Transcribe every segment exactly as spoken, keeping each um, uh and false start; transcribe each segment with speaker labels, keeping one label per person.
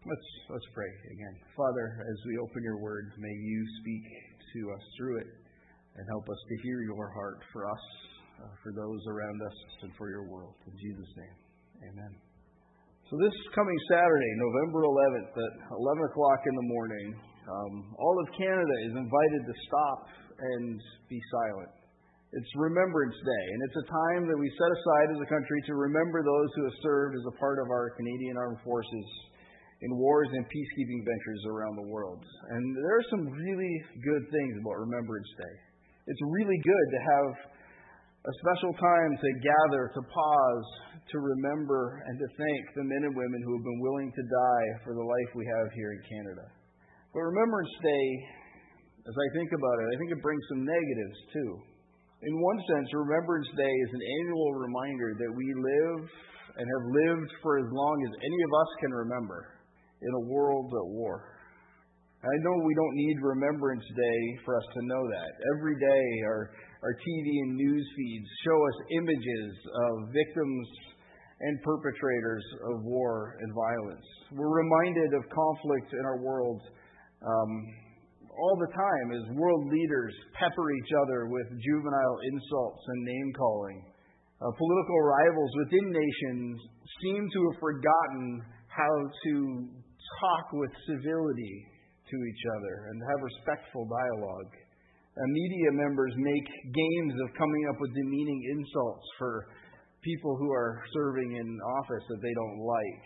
Speaker 1: Let's let's pray again. Father, as we open your word, may you speak to us through it and help us to hear your heart for us, uh, for those around us, and for your world. In Jesus' name, amen. So this coming Saturday, November eleventh, at eleven o'clock in the morning, um, all of Canada is invited to stop and be silent. It's Remembrance Day, and it's a time that we set aside as a country to remember those who have served as a part of our Canadian Armed Forces in wars and peacekeeping ventures around the world. And there are some really good things about Remembrance Day. It's really good to have a special time to gather, to pause, to remember, and to thank the men and women who have been willing to die for the life we have here in Canada. But Remembrance Day, as I think about it, I think it brings some negatives too. In one sense, Remembrance Day is an annual reminder that we live and have lived for as long as any of us can remember in a world at war. I know we don't need Remembrance Day for us to know that. Every day our, our T V and news feeds show us images of victims and perpetrators of war and violence. We're reminded of conflict in our world um, all the time as world leaders pepper each other with juvenile insults and name-calling. Uh, political rivals within nations seem to have forgotten how to talk with civility to each other and have respectful dialogue. Uh, media members make games of coming up with demeaning insults for people who are serving in office that they don't like.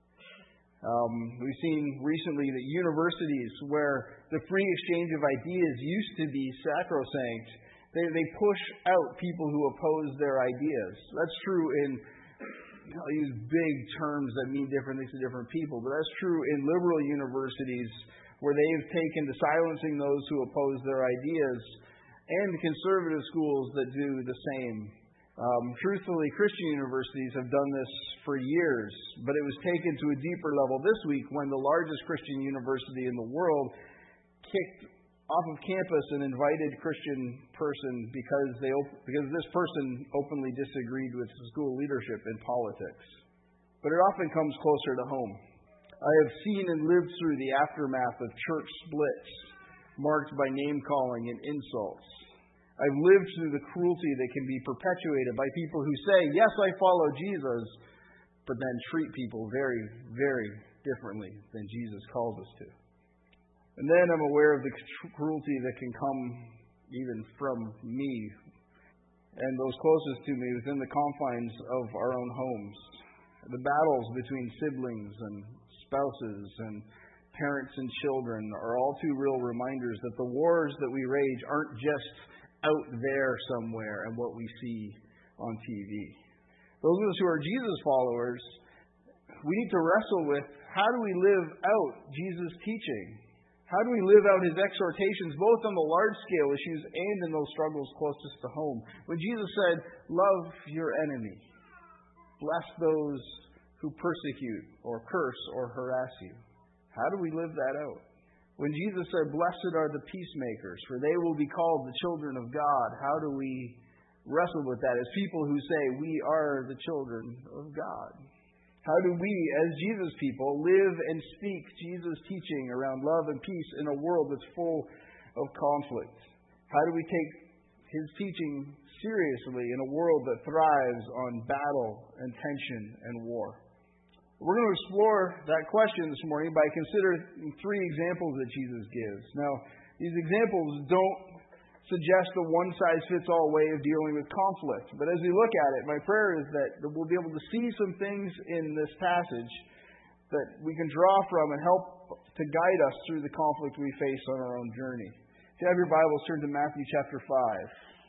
Speaker 1: Um, we've seen recently that universities where the free exchange of ideas used to be sacrosanct, they, they push out people who oppose their ideas. That's true in I'll use big terms that mean different things to different people, but that's true in liberal universities where they've taken to silencing those who oppose their ideas, and conservative schools that do the same. Um, truthfully, Christian universities have done this for years, but it was taken to a deeper level this week when the largest Christian university in the world kicked off of campus an invited Christian person because they op- because this person openly disagreed with school leadership in politics. But it often comes closer to home. I have seen and lived through the aftermath of church splits marked by name-calling and insults. I've lived through the cruelty that can be perpetuated by people who say, yes, I follow Jesus, but then treat people very, very differently than Jesus calls us to. And then I'm aware of the cruelty that can come even from me and those closest to me within the confines of our own homes. The battles between siblings and spouses and parents and children are all too real reminders that the wars that we wage aren't just out there somewhere and what we see on T V. Those of us who are Jesus followers, we need to wrestle with how do we live out Jesus' teaching? How do we live out his exhortations, both on the large-scale issues and in those struggles closest to home? When Jesus said, love your enemy, bless those who persecute or curse or harass you. How do we live that out? When Jesus said, blessed are the peacemakers, for they will be called the children of God, how do we wrestle with that as people who say we are the children of God? How do we, as Jesus people, live and speak Jesus' teaching around love and peace in a world that's full of conflict? How do we take his teaching seriously in a world that thrives on battle and tension and war? We're going to explore that question this morning by considering three examples that Jesus gives. Now, these examples don't suggest a one-size-fits-all way of dealing with conflict. But as we look at it, my prayer is that we'll be able to see some things in this passage that we can draw from and help to guide us through the conflict we face on our own journey. If you have your Bibles, turn to Matthew chapter five.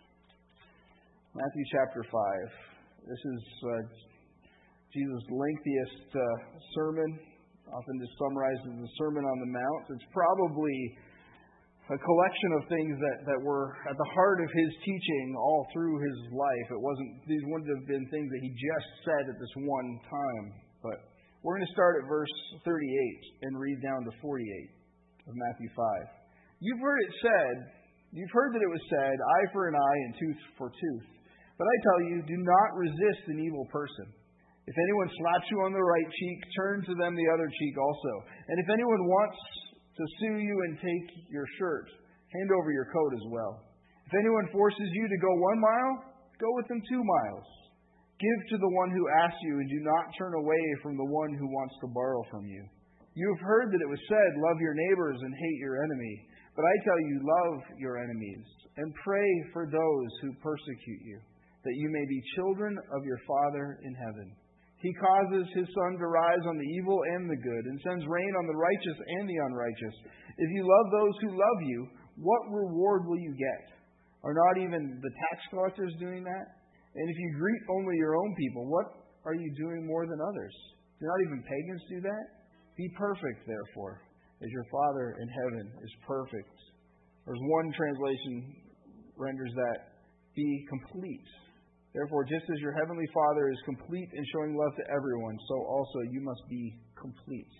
Speaker 1: Matthew chapter five. This is uh, Jesus' lengthiest uh, sermon, often just summarized as the Sermon on the Mount. It's probably a collection of things that, that were at the heart of his teaching all through his life. It wasn't, these wouldn't have been things that he just said at this one time. But we're going to start at verse thirty-eight and read down to forty-eight of Matthew five. You've heard it said, you've heard that it was said, eye for an eye and tooth for tooth. But I tell you, do not resist an evil person. If anyone slaps you on the right cheek, turn to them the other cheek also. And if anyone wants to sue you and take your shirt, hand over your coat as well. If anyone forces you to go one mile, go with them two miles. Give to the one who asks you, and do not turn away from the one who wants to borrow from you. You have heard that it was said, love your neighbors and hate your enemy. But I tell you, love your enemies, and pray for those who persecute you, that you may be children of your Father in heaven. He causes His sun to rise on the evil and the good, and sends rain on the righteous and the unrighteous. If you love those who love you, what reward will you get? Are not even the tax collectors doing that? And if you greet only your own people, what are you doing more than others? Do not even pagans do that? Be perfect, therefore, as your Father in heaven is perfect. There's one translation renders that, be complete. Therefore, just as your heavenly Father is complete in showing love to everyone, so also you must be complete.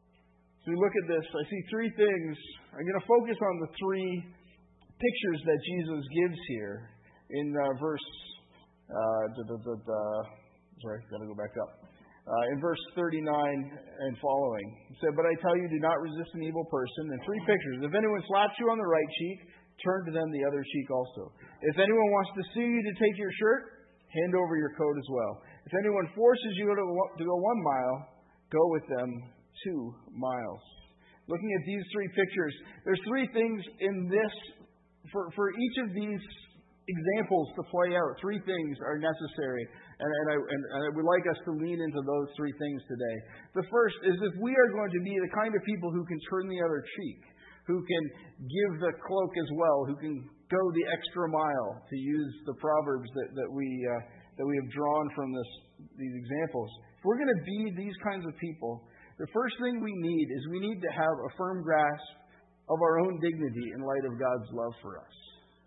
Speaker 1: So we look at this, I see three things. I'm going to focus on the three pictures that Jesus gives here in uh, verse, uh, da, da, da, da, sorry, got to go back up. Uh, in verse thirty-nine and following. He said, but I tell you, do not resist an evil person. And three pictures. If anyone slaps you on the right cheek, turn to them the other cheek also. If anyone wants to sue you to take your shirt, hand over your coat as well. If anyone forces you to, to go one mile, go with them two miles. Looking at these three pictures, there's three things in this, for, for each of these examples to play out. Three things are necessary, and, and, I, and, and I would like us to lean into those three things today. The first is if we are going to be the kind of people who can turn the other cheek, who can give the cloak as well, who can go the extra mile, to use the proverbs that, that we uh, that we have drawn from this these examples. If we're going to be these kinds of people, the first thing we need is we need to have a firm grasp of our own dignity in light of God's love for us.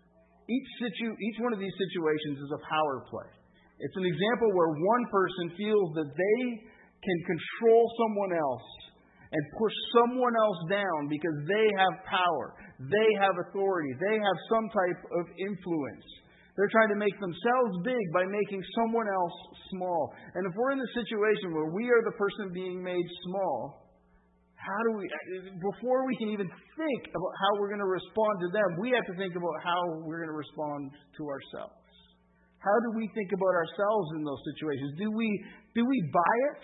Speaker 1: Each situ each one of these situations is a power play. It's an example where one person feels that they can control someone else and push someone else down because they have power, they have authority, they have some type of influence. They're trying to make themselves big by making someone else small. And if we're in the situation where we are the person being made small, how do we, before we can even think about how we're going to respond to them, we have to think about how we're going to respond to ourselves. How do we think about ourselves in those situations? Do we, do we buy it?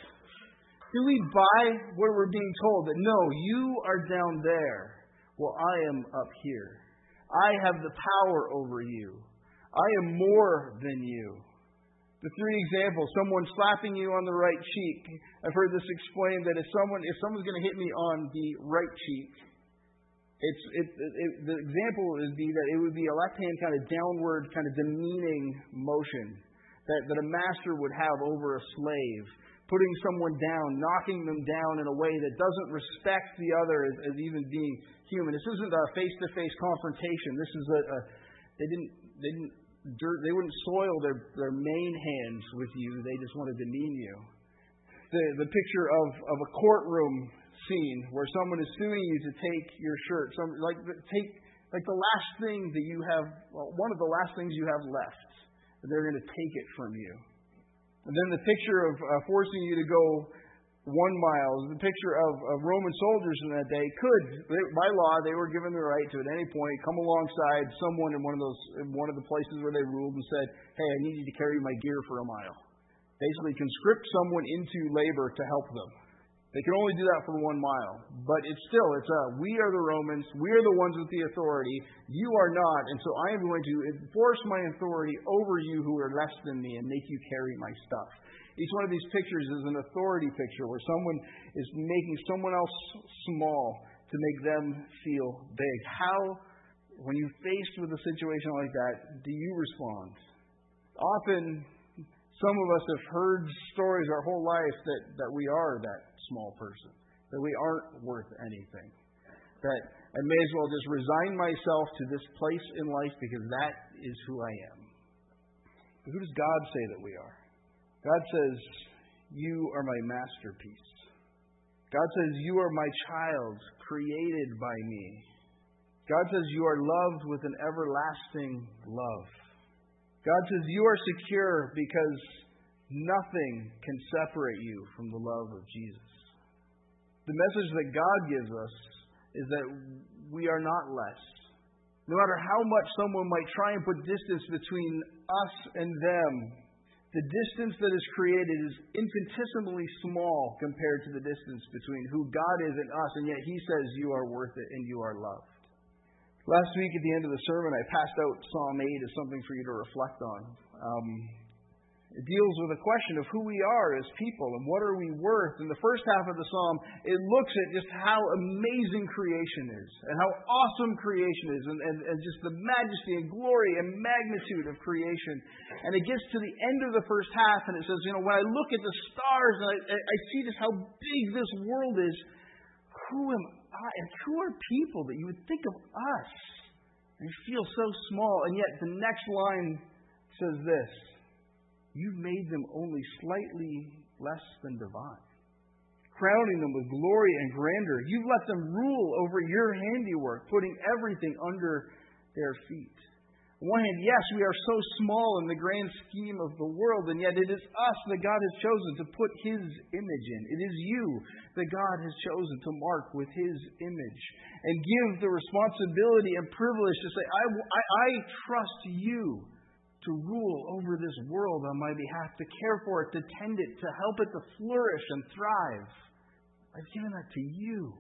Speaker 1: Do we buy where we're being told that, no, you are down there, while I am up here. I have the power over you. I am more than you. The three examples, someone slapping you on the right cheek. I've heard this explained that if someone, if someone's going to hit me on the right cheek, it's it, it, the example would be that it would be a left-hand kind of downward, kind of demeaning motion that, that a master would have over a slave, putting someone down, knocking them down in a way that doesn't respect the other as, as even being human. This isn't a face-to-face confrontation. This is a, a they didn't they didn't dirt, they wouldn't soil their, their main hands with you. They just want to demean you. The the picture of, of a courtroom scene where someone is suing you to take your shirt, some like take like the last thing that you have, well, one of the last things you have left, and they're going to take it from you. And then the picture of uh, forcing you to go one mile, the picture of, of Roman soldiers in that day could, they, by law, they were given the right to at any point come alongside someone in one of those, in one of the places where they ruled and said, hey, I need you to carry my gear for a mile. Basically conscript someone into labor to help them. They can only do that for one mile. But it's still, it's a, we are the Romans, we are the ones with the authority, you are not, and so I am going to enforce my authority over you who are less than me and make you carry my stuff. Each one of these pictures is an authority picture where someone is making someone else small to make them feel big. How, when you're faced with a situation like that, do you respond? Often, some of us have heard stories our whole life that, that we are that small person, that we aren't worth anything, that I may as well just resign myself to this place in life because that is who I am. But who does God say that we are? God says, you are my masterpiece. God says, you are my child, created by me. God says, you are loved with an everlasting love. God says, you are secure because Nothing can separate you from the love of Jesus. The message that God gives us is that we are not less. No matter how much someone might try and put distance between us and them, the distance that is created is infinitesimally small compared to the distance between who God is and us, and yet He says you are worth it and you are loved. Last week at the end of the sermon, I passed out Psalm eight as something for you to reflect on. Um, It deals with a question of who we are as people and what are we worth. In the first half of the psalm, it looks at just how amazing creation is and how awesome creation is and, and, and just the majesty and glory and magnitude of creation. And it gets to the end of the first half and it says, you know, when I look at the stars and I, I see just how big this world is, who am I and who are people that you would think of us and feel so small? And yet the next line says this: you've made them only slightly less than divine, crowning them with glory and grandeur. You've let them rule over your handiwork, putting everything under their feet. On one hand, yes, we are so small in the grand scheme of the world, and yet it is us that God has chosen to put His image in. It is you that God has chosen to mark with His image and give the responsibility and privilege to say, I, I, I trust you to rule over this world on my behalf, to care for it, to tend it, to help it to flourish and thrive. I've given that to you.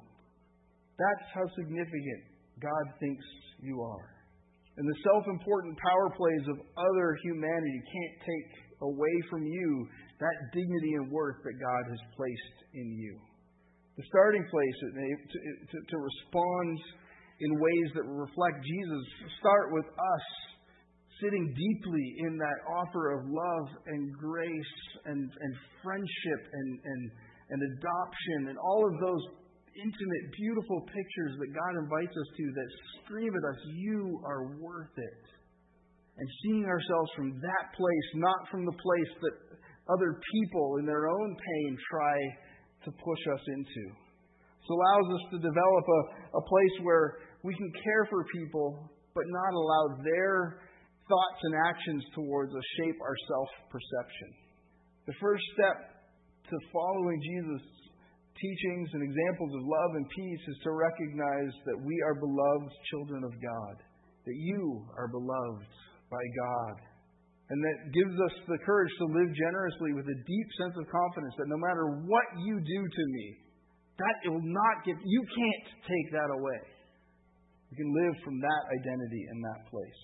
Speaker 1: That's how significant God thinks you are. And the self-important power plays of other humanity can't take away from you that dignity and worth that God has placed in you. The starting place to, to, to respond in ways that reflect Jesus start with us sitting deeply in that offer of love and grace and, and friendship and, and, and adoption and all of those intimate, beautiful pictures that God invites us to that scream at us, you are worth it. And seeing ourselves from that place, not from the place that other people in their own pain try to push us into. This allows us to develop a, a place where we can care for people, but not allow their thoughts and actions towards us shape our self-perception. The first step to following Jesus' teachings and examples of love and peace is to recognize that we are beloved children of God, that you are beloved by God, and that gives us the courage to live generously with a deep sense of confidence that no matter what you do to me, that it will not get, you can't take that away. You can live from that identity in that place.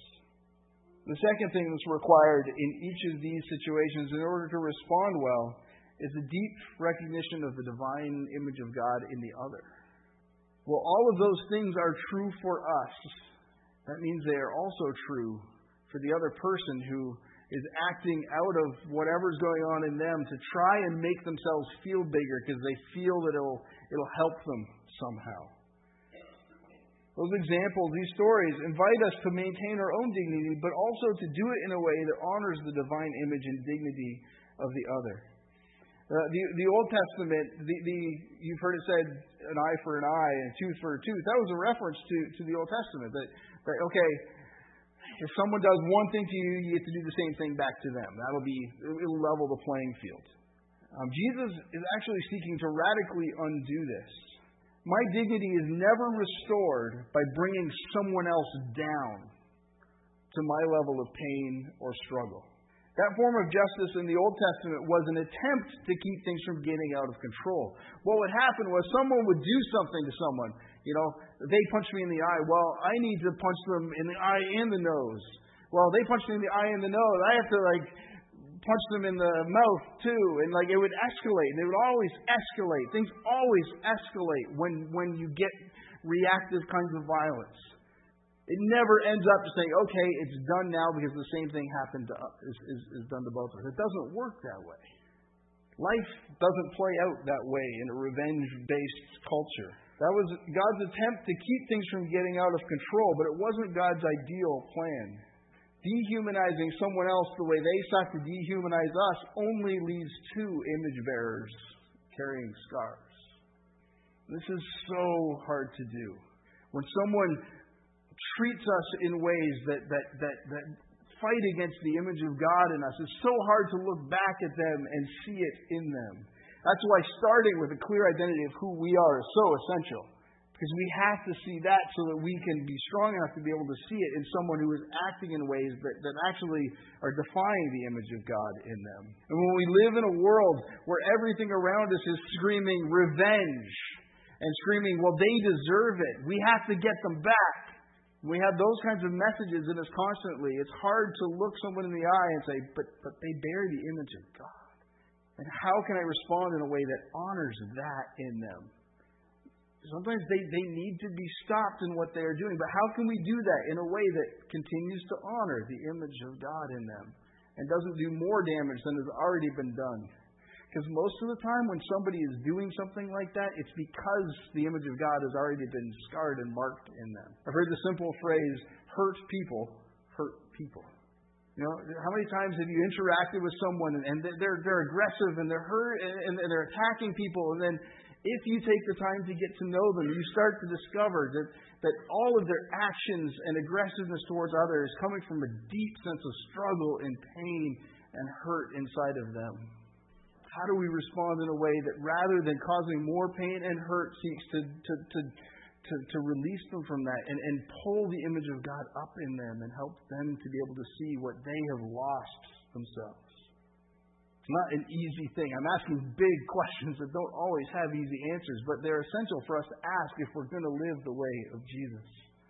Speaker 1: The second thing that's required in each of these situations in order to respond well is a deep recognition of the divine image of God in the other. Well, all of those things are true for us. That means they are also true for the other person who is acting out of whatever's going on in them to try and make themselves feel bigger because they feel that it'll, it'll help them somehow. Those examples, these stories, invite us to maintain our own dignity, but also to do it in a way that honors the divine image and dignity of the other. Uh, the, the Old Testament, the, the, you've heard it said, an eye for an eye and a tooth for a tooth. That was a reference to, to the Old Testament. That, that, okay, if someone does one thing to you, you have to do the same thing back to them. That'll be, it'll level the playing field. Um, Jesus is actually seeking to radically undo this. My dignity is never restored by bringing someone else down to my level of pain or struggle. That form of justice in the Old Testament was an attempt to keep things from getting out of control. What would happen was someone would do something to someone. You know, they punched me in the eye. Well, I need to punch them in the eye and the nose. Well, they punched me in the eye and the nose. I have to, like, punch them in the mouth, too. And, like, it would escalate. And it would always escalate. Things always escalate when, when you get reactive kinds of violence. It never ends up to saying, okay, it's done now because the same thing happened to us, is, is, is done to both of us. It doesn't work that way. Life doesn't play out that way in a revenge-based culture. That was God's attempt to keep things from getting out of control, but it wasn't God's ideal plan. Dehumanizing someone else the way they sought to dehumanize us only leaves two image bearers carrying scars. This is so hard to do. When someone treats us in ways that, that, that, that fight against the image of God in us. It's so hard to look back at them and see it in them. That's why starting with a clear identity of who we are is so essential. Because we have to see that so that we can be strong enough to be able to see it in someone who is acting in ways that, that actually are defying the image of God in them. And when we live in a world where everything around us is screaming revenge and screaming, well, they deserve it, we have to get them back. When we have those kinds of messages in us constantly, it's hard to look someone in the eye and say, but, but they bear the image of God. And how can I respond in a way that honors that in them? Sometimes they, they need to be stopped in what they are doing. But how can we do that in a way that continues to honor the image of God in them and doesn't do more damage than has already been done? Because most of the time when somebody is doing something like that, it's because the image of God has already been scarred and marked in them. I've heard the simple phrase, hurt people hurt people. You know, how many times have you interacted with someone and they're, they're aggressive and they're hurt and they're attacking people, and then if you take the time to get to know them, you start to discover that, that all of their actions and aggressiveness towards others is coming from a deep sense of struggle and pain and hurt inside of them. How do we respond in a way that rather than causing more pain and hurt seeks to, to, to, to, to release them from that and, and pull the image of God up in them and help them to be able to see what they have lost themselves? It's not an easy thing. I'm asking big questions that don't always have easy answers, but they're essential for us to ask if we're going to live the way of Jesus.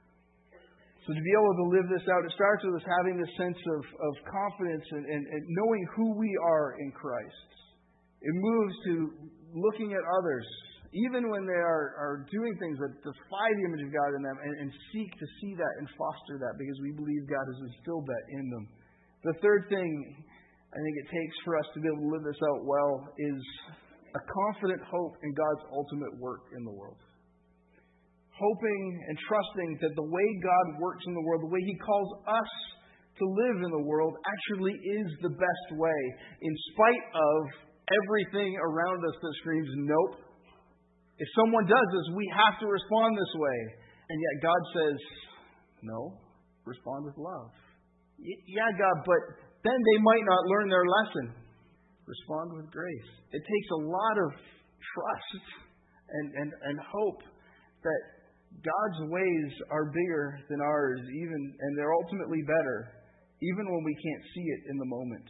Speaker 1: So to be able to live this out, it starts with us having this sense of, of confidence and, and, and knowing who we are in Christ. It moves to looking at others, even when they are, are doing things that defy the image of God in them, and, and seek to see that and foster that because we believe God has instilled that in them. The third thing I think it takes for us to be able to live this out well is a confident hope in God's ultimate work in the world. Hoping and trusting that the way God works in the world, the way He calls us to live in the world, actually is the best way, in spite of everything around us that screams, nope. If someone does this, we have to respond this way. And yet God says, no, respond with love. Y- yeah, God, but then they might not learn their lesson. Respond with grace. It takes a lot of trust and, and, and hope that God's ways are bigger than ours, even, and they're ultimately better, even when we can't see it in the moment.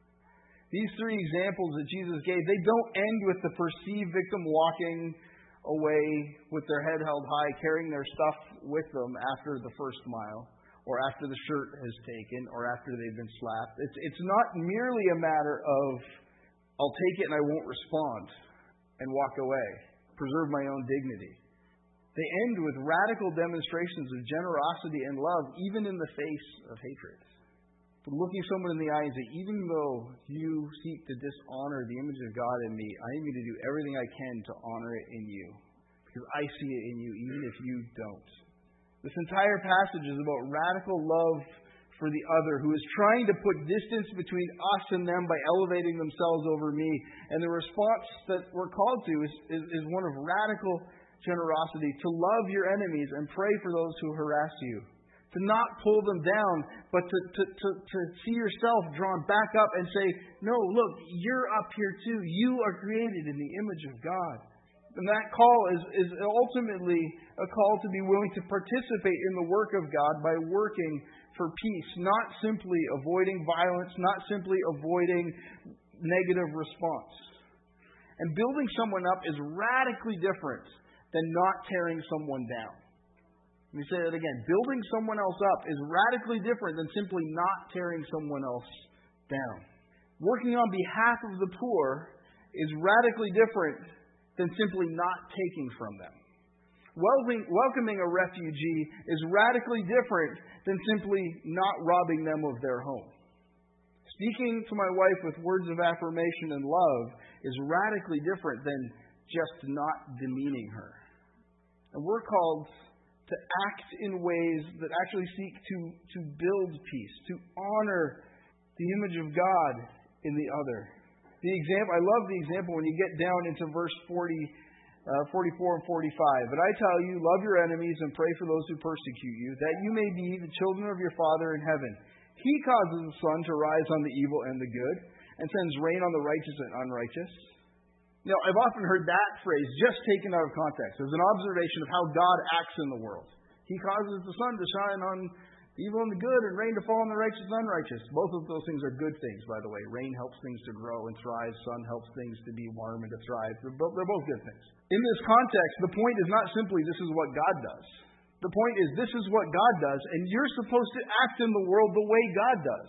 Speaker 1: These three examples that Jesus gave, they don't end with the perceived victim walking away with their head held high, carrying their stuff with them after the first mile, or after the shirt has taken, or after they've been slapped. It's, it's not merely a matter of, I'll take it and I won't respond and walk away, preserve my own dignity. They end with radical demonstrations of generosity and love, even in the face of hatred. But looking someone in the eye and say, even though you seek to dishonor the image of God in me, I am going to do everything I can to honor it in you, because I see it in you, even if you don't. This entire passage is about radical love for the other, who is trying to put distance between us and them by elevating themselves over me. And the response that we're called to is, is, is one of radical generosity, to love your enemies and pray for those who harass you. To not pull them down, but to, to, to, to see yourself drawn back up and say, no, look, you're up here too. You are created in the image of God. And that call is, is ultimately a call to be willing to participate in the work of God by working for peace, not simply avoiding violence, not simply avoiding negative response. And building someone up is radically different than not tearing someone down. Let me say that again. Building someone else up is radically different than simply not tearing someone else down. Working on behalf of the poor is radically different than simply not taking from them. Welcoming, welcoming a refugee is radically different than simply not robbing them of their home. Speaking to my wife with words of affirmation and love is radically different than just not demeaning her. And we're called to act in ways that actually seek to, to build peace, to honor the image of God in the other. The example, I love the example when you get down into verse forty, uh, forty-four and forty-five. But I tell you, love your enemies and pray for those who persecute you, that you may be the children of your Father in heaven. He causes the sun to rise on the evil and the good, and sends rain on the righteous and unrighteous. You know, I've often heard that phrase just taken out of context as an observation of how God acts in the world. He causes the sun to shine on the evil and the good, and rain to fall on the righteous and unrighteous. Both of those things are good things, by the way. Rain helps things to grow and thrive. Sun helps things to be warm and to thrive. They're both, they're both good things. In this context, the point is not simply this is what God does. The point is this is what God does, and you're supposed to act in the world the way God does.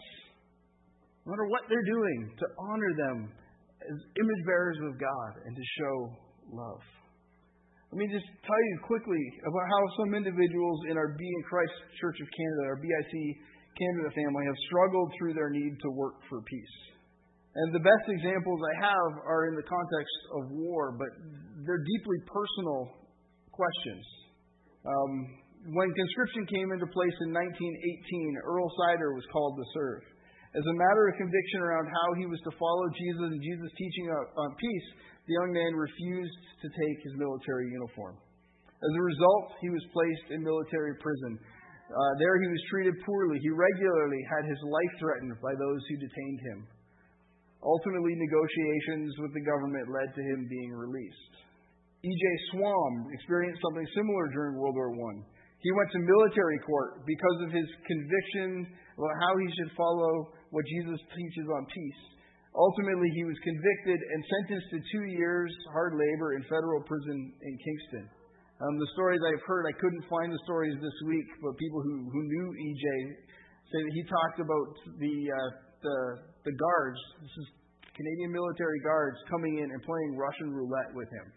Speaker 1: No matter what they're doing, to honor them as image bearers of God and to show love. Let me just tell you quickly about how some individuals in our Be in Christ Church of Canada, our B I C Canada family, have struggled through their need to work for peace. And the best examples I have are in the context of war, but they're deeply personal questions. Um, when conscription came into place in nineteen eighteen, Earl Sider was called to serve. As a matter of conviction around how he was to follow Jesus and Jesus' teaching on peace, the young man refused to take his military uniform. As a result, he was placed in military prison. Uh, there he was treated poorly. He regularly had his life threatened by those who detained him. Ultimately, negotiations with the government led to him being released. E J Swam experienced something similar during World War One. He went to military court because of his conviction about how he should follow what Jesus teaches on peace. Ultimately, he was convicted and sentenced to two years hard labor in federal prison in Kingston. Um, the stories I've heard, I couldn't find the stories this week, but people who, who knew E J say that he talked about the, uh, the the guards, this is Canadian military guards, coming in and playing Russian roulette with him,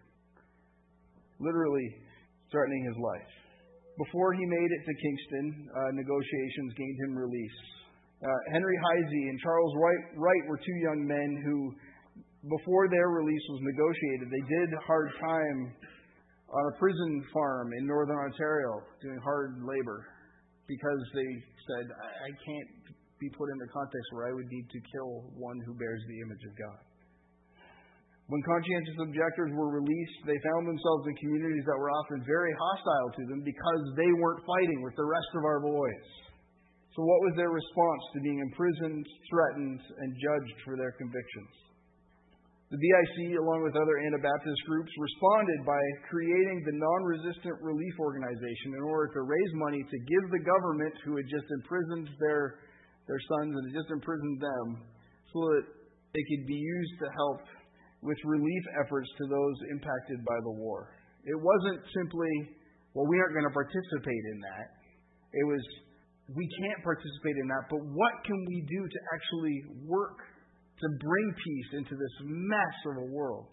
Speaker 1: literally threatening his life. Before he made it to Kingston, uh, negotiations gained him release. Uh, Henry Heisey and Charles Wright, Wright were two young men who, before their release was negotiated, they did hard time on a prison farm in Northern Ontario, doing hard labor, because they said, I, I can't be put in the context where I would need to kill one who bears the image of God. When conscientious objectors were released, they found themselves in communities that were often very hostile to them because they weren't fighting with the rest of our boys. So what was their response to being imprisoned, threatened, and judged for their convictions? The B I C, along with other Anabaptist groups, responded by creating the Non-Resistant Relief Organization in order to raise money to give the government, who had just imprisoned their, their sons and had just imprisoned them, so that it could be used to help with relief efforts to those impacted by the war. It wasn't simply, well, we aren't going to participate in that. It was, we can't participate in that, but what can we do to actually work to bring peace into this mess of a world?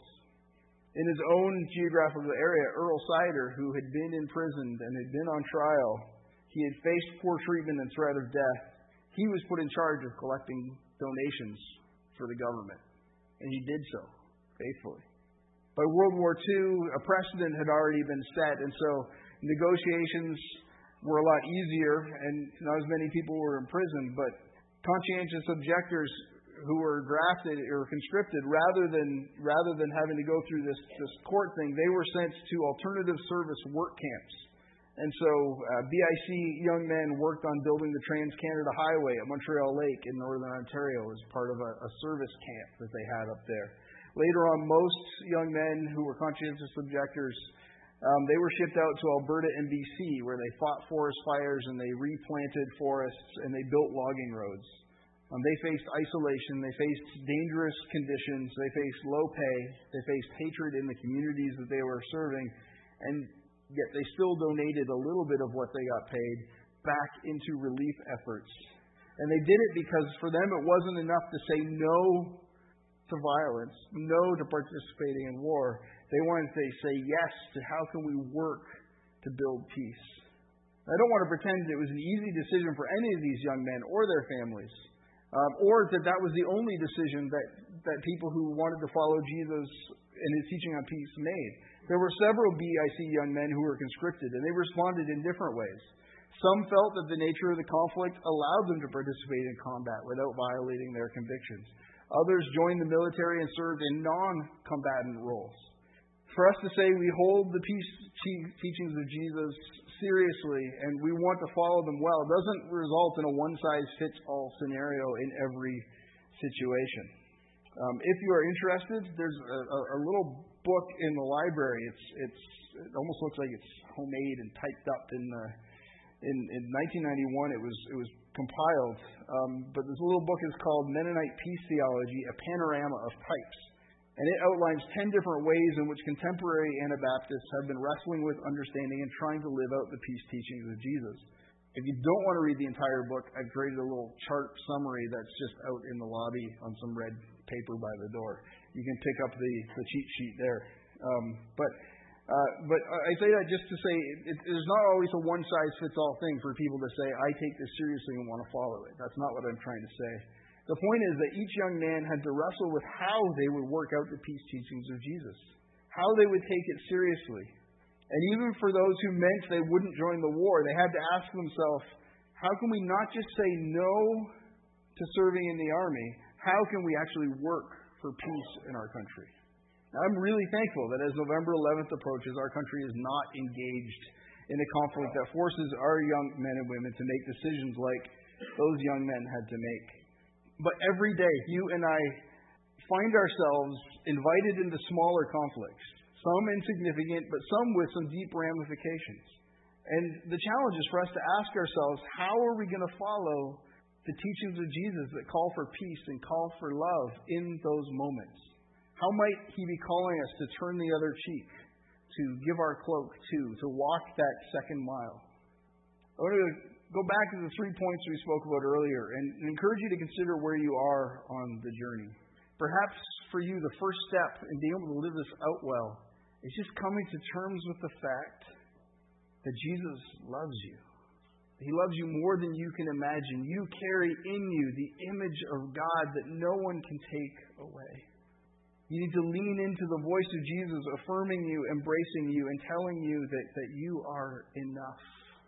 Speaker 1: In his own geographical area, Earl Sider, who had been imprisoned and had been on trial, he had faced poor treatment and threat of death. He was put in charge of collecting donations for the government, and he did so faithfully. By World War Two, a precedent had already been set, and so negotiations were a lot easier, and not as many people were imprisoned, but conscientious objectors who were drafted or conscripted, rather than rather than having to go through this, this court thing, they were sent to alternative service work camps. And so uh, B I C young men worked on building the Trans-Canada Highway at Montreal Lake in Northern Ontario as part of a, a service camp that they had up there. Later on, most young men who were conscientious objectors, um, they were shipped out to Alberta and B C, where they fought forest fires and they replanted forests and they built logging roads. Um, they faced isolation, they faced dangerous conditions, they faced low pay, they faced hatred in the communities that they were serving, and yet they still donated a little bit of what they got paid back into relief efforts. And they did it because for them it wasn't enough to say no to violence, no to participating in war. They wanted to say yes to how can we work to build peace. I don't want to pretend that it was an easy decision for any of these young men or their families, um, or that that was the only decision that, that people who wanted to follow Jesus and his teaching on peace made. There were several B I C young men who were conscripted, and they responded in different ways. Some felt that the nature of the conflict allowed them to participate in combat without violating their convictions. Others joined the military and served in non-combatant roles. For us to say we hold the peace teachings of Jesus seriously and we want to follow them well, it doesn't result in a one-size-fits-all scenario in every situation. Um, if you are interested, there's a, a, a little book in the library. It's it's it almost looks like it's homemade and typed up in the in, in nineteen ninety-one. It was it was compiled, um, but this little book is called Mennonite Peace Theology: A Panorama of Types, and it outlines ten different ways in which contemporary Anabaptists have been wrestling with understanding and trying to live out the peace teachings of Jesus. If you don't want to read the entire book, I've created a little chart summary that's just out in the lobby on some red paper by the door. You can pick up the, the cheat sheet there. Um, but uh, but I say that just to say it, it, there's not always a one-size-fits-all thing for people to say, I take this seriously and want to follow it. That's not what I'm trying to say. The point is that each young man had to wrestle with how they would work out the peace teachings of Jesus, how they would take it seriously. And even for those who meant they wouldn't join the war, they had to ask themselves, how can we not just say no to serving in the army? How can we actually work for peace in our country? Now, I'm really thankful that as November eleventh approaches, our country is not engaged in a conflict that forces our young men and women to make decisions like those young men had to make. But every day, you and I find ourselves invited into smaller conflicts, some insignificant, but some with some deep ramifications. And the challenge is for us to ask ourselves, how are we going to follow the teachings of Jesus that call for peace and call for love in those moments? How might He be calling us to turn the other cheek, to give our cloak to, to walk that second mile? I want to go back to the three points we spoke about earlier and encourage you to consider where you are on the journey. Perhaps for you, the first step in being able to live this out well is just coming to terms with the fact that Jesus loves you. He loves you more than you can imagine. You carry in you the image of God that no one can take away. You need to lean into the voice of Jesus, affirming you, embracing you, and telling you that, that you are enough.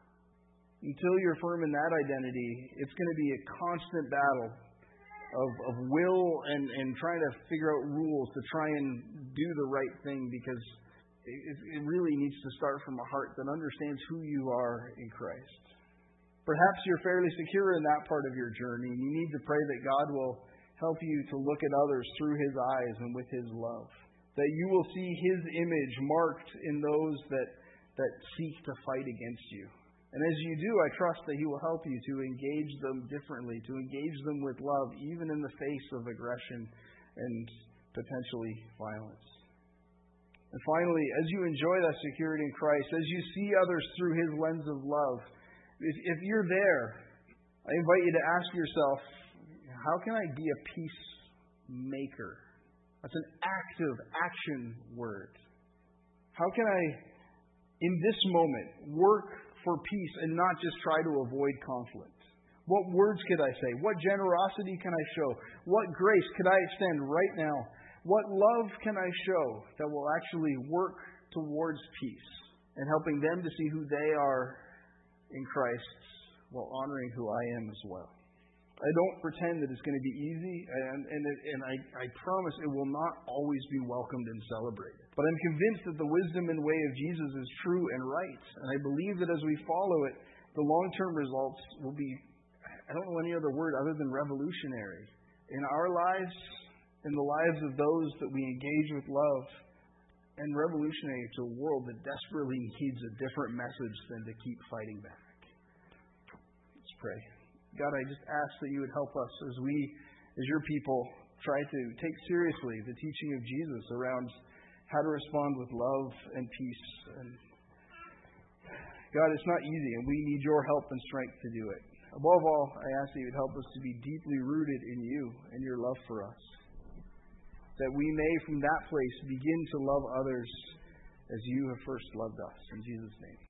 Speaker 1: Until you're firm in that identity, it's going to be a constant battle of, of will and, and trying to figure out rules to try and do the right thing, because it, it really needs to start from a heart that understands who you are in Christ. Perhaps you're fairly secure in that part of your journey, and you need to pray that God will help you to look at others through His eyes and with His love. That you will see His image marked in those that, that seek to fight against you. And as you do, I trust that He will help you to engage them differently, to engage them with love, even in the face of aggression and potentially violence. And finally, as you enjoy that security in Christ, as you see others through His lens of love, if, if you're there, I invite you to ask yourself, how can I be a peacemaker? That's an active action word. How can I, in this moment, work for peace and not just try to avoid conflict? What words could I say? What generosity can I show? What grace could I extend right now? What love can I show that will actually work towards peace and helping them to see who they are in Christ while honoring who I am as well? I don't pretend that it's going to be easy, and, and, and I, I promise it will not always be welcomed and celebrated. But I'm convinced that the wisdom and way of Jesus is true and right, and I believe that as we follow it, the long-term results will be, I don't know any other word other than revolutionary in our lives, in the lives of those that we engage with love, and revolutionary to a world that desperately needs a different message than to keep fighting back. Let's pray. God, I just ask that you would help us as we, as your people, try to take seriously the teaching of Jesus around how to respond with love and peace. And God, it's not easy, and we need your help and strength to do it. Above all, I ask that you would help us to be deeply rooted in you and your love for us, that we may, from that place, begin to love others as you have first loved us. In Jesus' name.